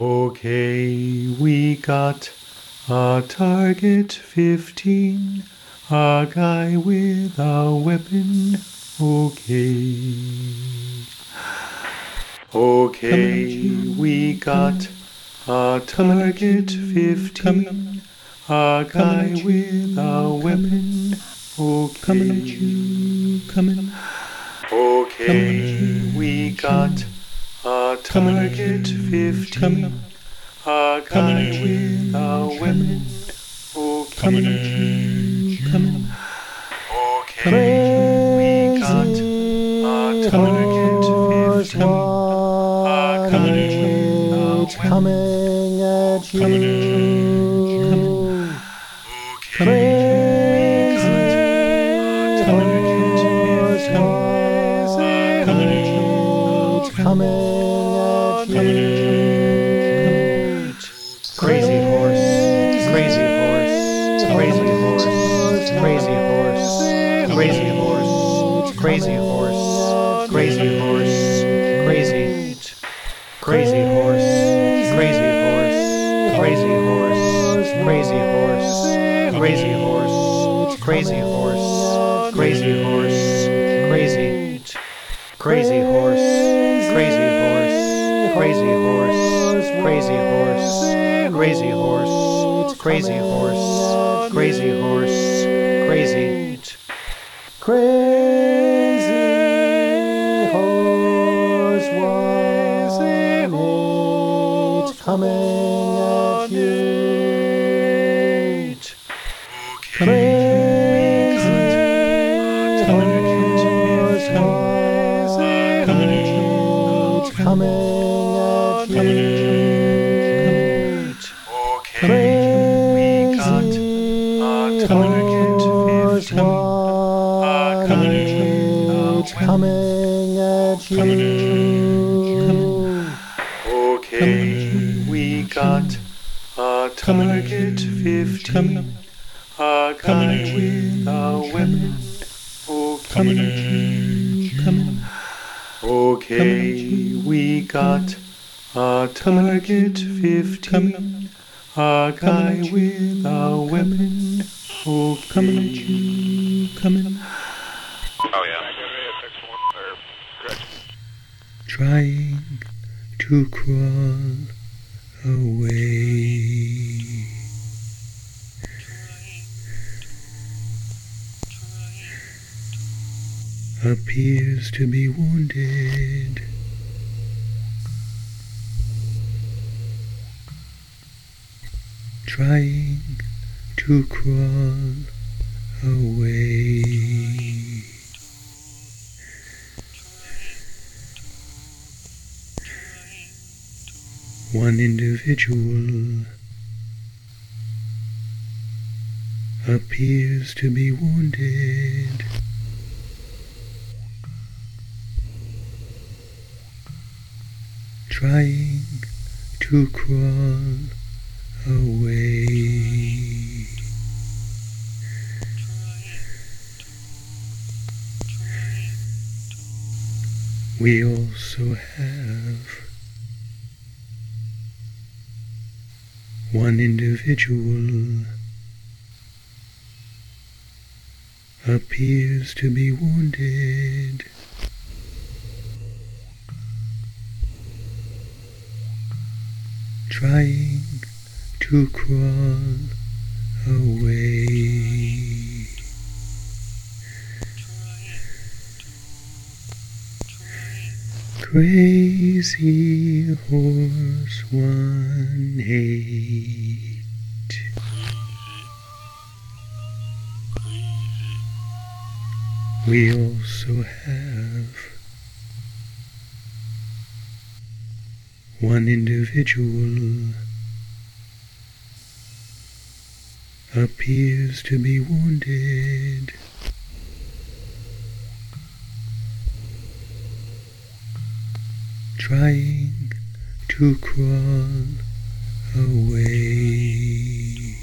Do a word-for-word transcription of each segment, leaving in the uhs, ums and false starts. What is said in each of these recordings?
Okay, we got a target fifteen, a guy with a weapon. Okay. Okay, we got a target fifteen, a guy with a weapon. Okay. Coming. Okay, we got a target fifteen, a guy with a weapon. Okay. Coming. Okay, we got a target fifteen, a guy with a weapon. Coming at you. Okay. Coming at you. Crazy horse, crazy horse, crazy horse, crazy horse, crazy horse, crazy horse, crazy horse, crazy, crazy horse, crazy horse, crazy horse, crazy horse, crazy horse, crazy horse, crazy horse, crazy, crazy horse, crazy horse, crazy horse, crazy horse, crazy horse, crazy horse, crazy horse, crazy, Crazy horse one eight coming at you. Crazy horse one eight coming at you. Okay, we got a target fifteen, a guy with a coming at you. Okay, we got a target fifteen, a guy with a weapon. Okay, we got a target fifteen, a guy with a weapon. Okay. Coming. Oh, yeah. Trying to crawl away. Appears to be wounded. Trying to crawl away. One individual appears to be wounded. Trying to crawl away. We also have one individual appears to be wounded. Trying to crawl away. Crazy horse one eight. We also have one individual appears to be wounded. Trying to crawl away.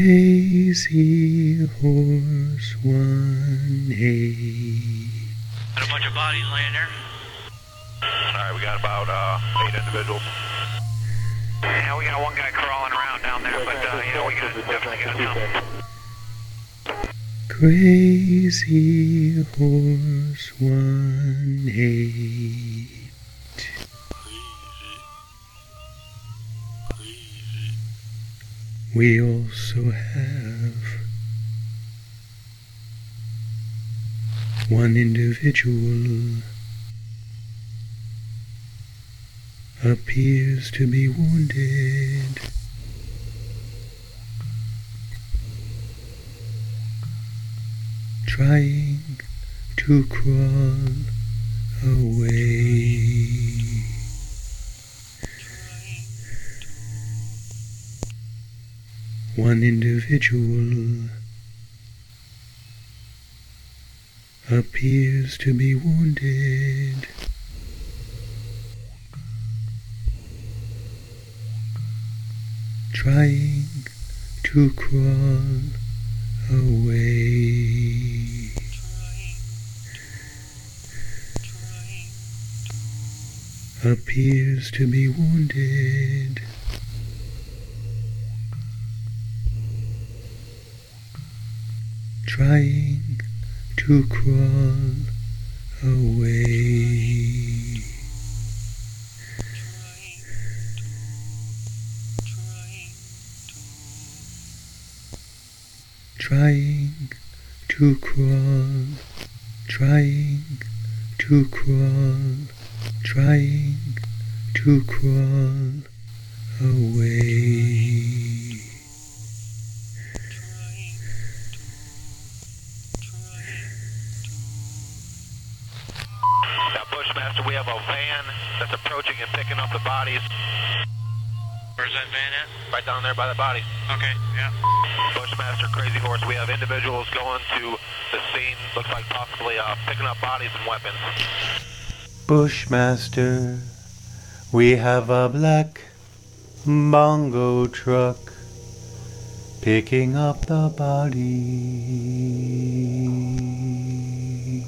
Crazy horse one eight. Got a bunch of bodies laying there. Alright, we got about uh, eight individuals. Yeah, we got one guy crawling around down there, but uh, you know, we gotta definitely get him some. Crazy Horse one eight. We also have one individual appears to be wounded. Trying to crawl away. One individual appears to be wounded. Trying to crawl away. Appears to be wounded. Trying to crawl away. Trying to crawl, trying to crawl, trying to crawl away. Now, Bushmaster, we have a van that's approaching and picking up the bodies. Where's that van at? Right down there by the bodies. Okay, yeah. Bushmaster, Crazy Horse, we have individuals going to the scene, looks like possibly uh, picking up bodies and weapons. Bushmaster, we have a black bongo truck picking up the bodies.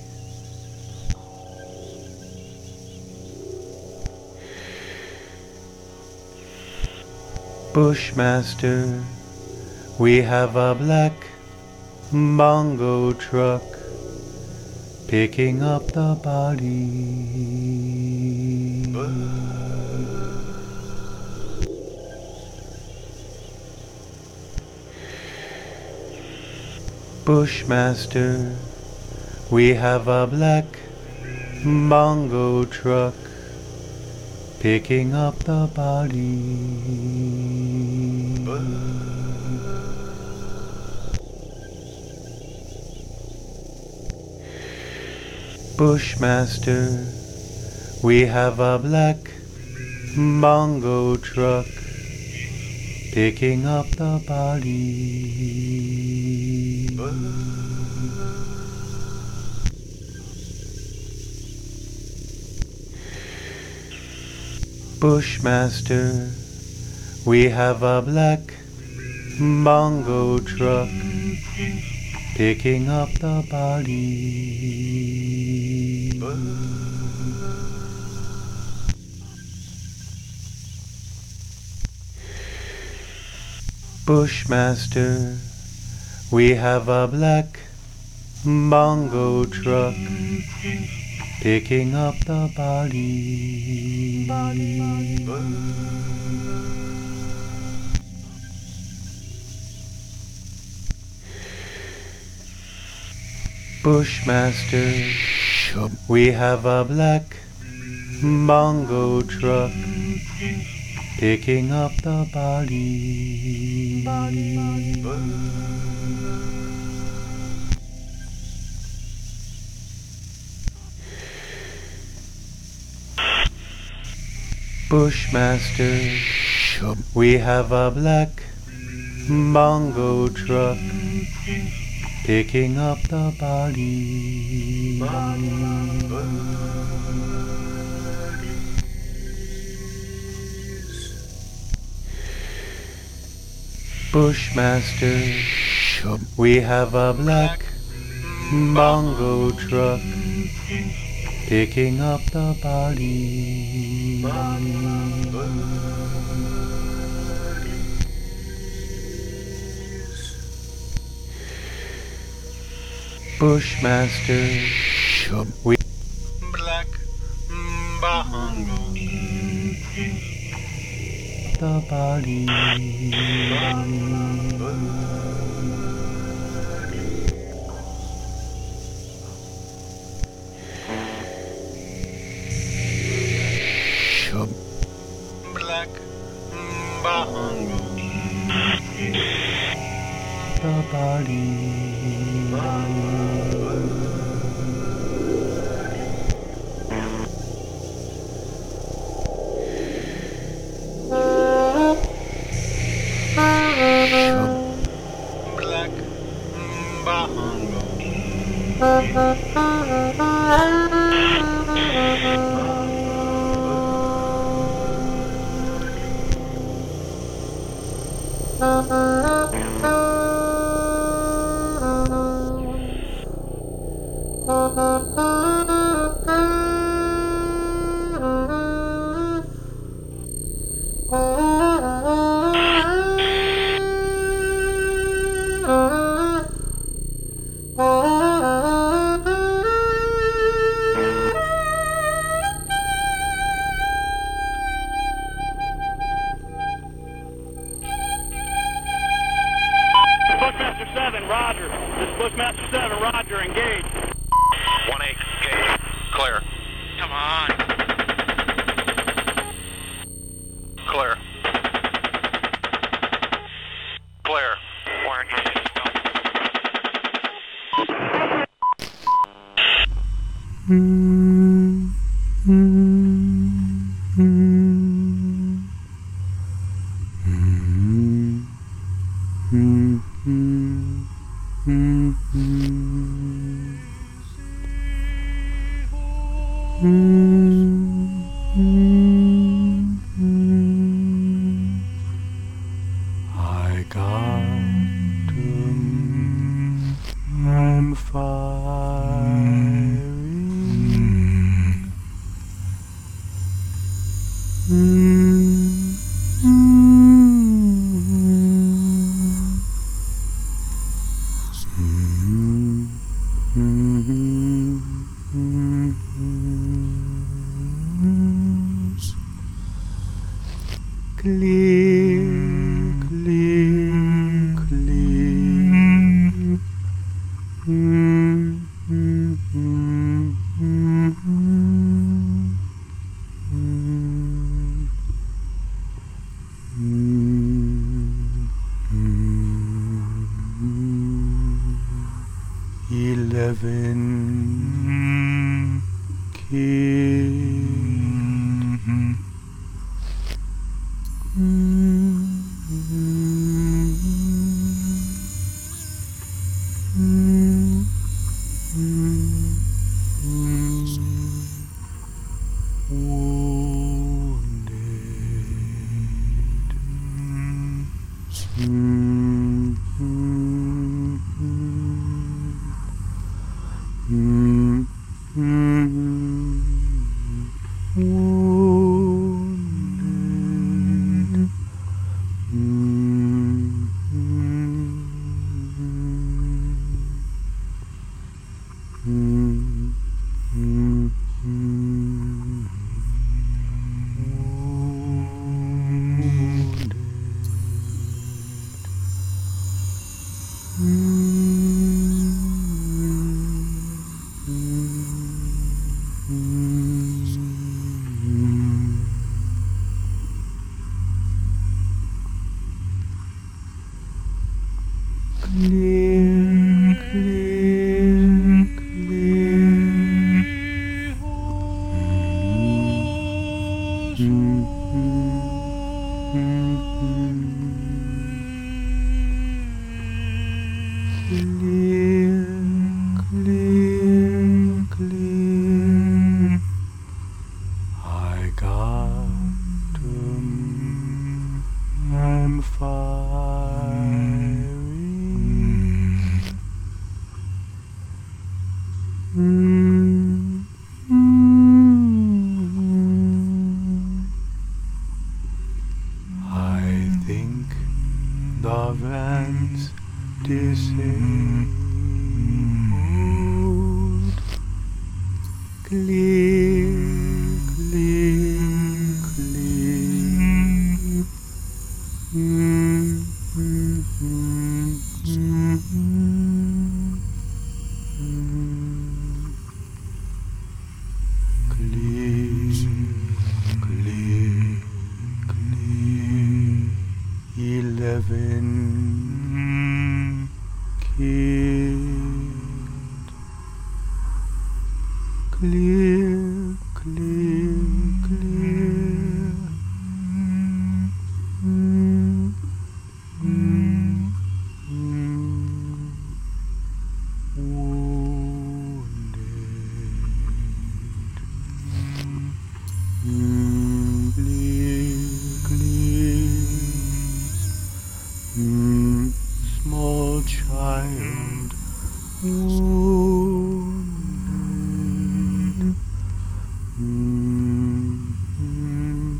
Bushmaster, we have a black bongo truck picking up the bodies. Bushmaster, we have a black bongo truck picking up the bodies. Bushmaster, we have a black bongo truck picking up the bodies. Bushmaster, we have a black bongo truck picking up the bodies. Bushmaster, we have a black bongo truck picking up the bodies. Bushmaster, we have a black bongo truck picking up the bodies. Bushmaster, we have a black bongo truck picking up the bodies. Bushmaster, we have a black bongo truck picking up the body. Bushmaster, we Black Bongo. the body. Black Bongo. The body. Black Bongo. Bushmaster seven, Roger. This is Bushmaster seven, Roger, engage. one eight, gauge, clear. Come on. Clear. Clear. Warren, you just go. I got him. I'm firing. Clear, clear, clear. Mm, mm, mm, mm, mm, mm, Eleven killed. Mm-hmm. clear, clear, clear. Mm, mm, mm, mm, mm, mm. Clear, clear, clear. Eleven killed. Clear, clear, clear. Mm, mm, mm. Wounded. Mm, clear, clear. Mm, small child. Wounded. Mm, mm,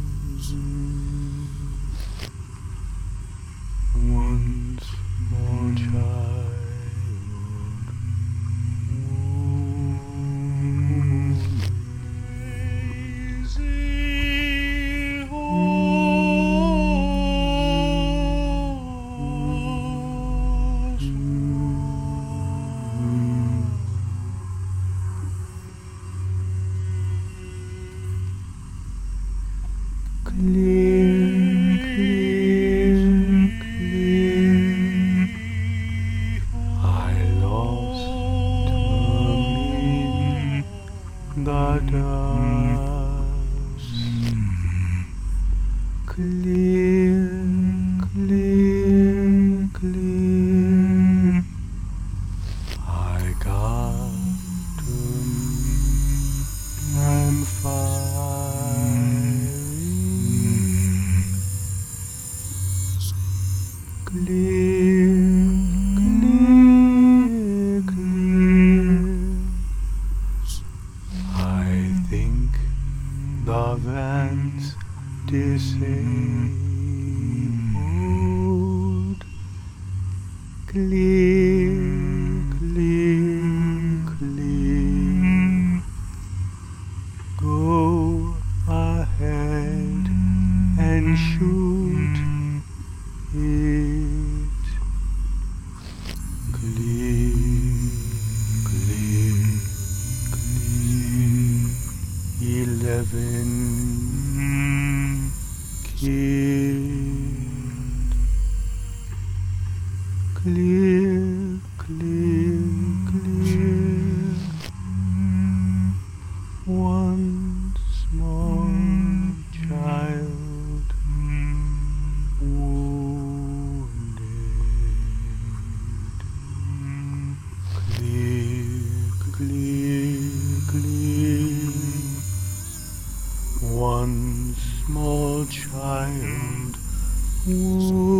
mm. One small child. Crazy horse. Clear, clear, clear. I lost him in the dust. Clear, clear, clear. I got him and firing. Clear, clear, clear. I think the van's disabled. Clear, clear, clear. Go ahead and shoot it. Clear, clear, clear. Eleven killed. Clear, clear, clear. One small child wounded. Clear, clear, clear. One small child wounded.